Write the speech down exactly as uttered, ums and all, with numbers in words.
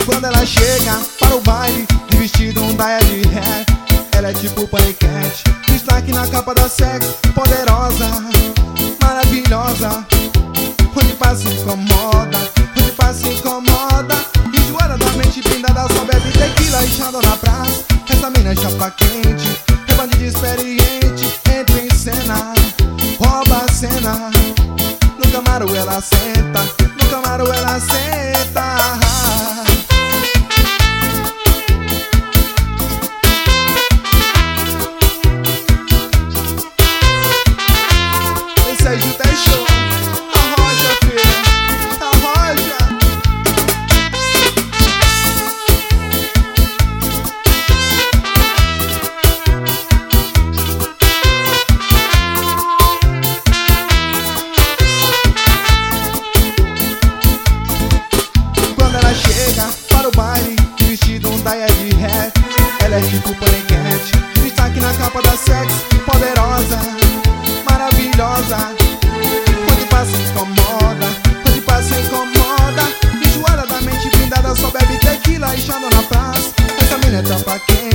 Quando ela chega para o baile, de vestido um daia de ré, ela é tipo paniquete, destaque na capa da sexo, poderosa, maravilhosa. Onde passa incomoda, onde passa incomoda. Enjoada da mente, blindada, só bebe tequila e chando na praça. Essa mina é chapa quente, é bandida experiente, entra em cena, rouba a cena. No Camaro ela senta, no Camaro ela senta. Esse aí Juta é show. Arroja, filho, arroja. Quando ela chega para o baile, vestido um daia de ré, ela é tipo paniquete, destaque na capa da sexo, poderosa, maravilhosa. Onde passa incomoda, onde passa incomoda. Enjoada da mente, blindada, só bebe tequila e chama na praça. Essa mina é tapa quente,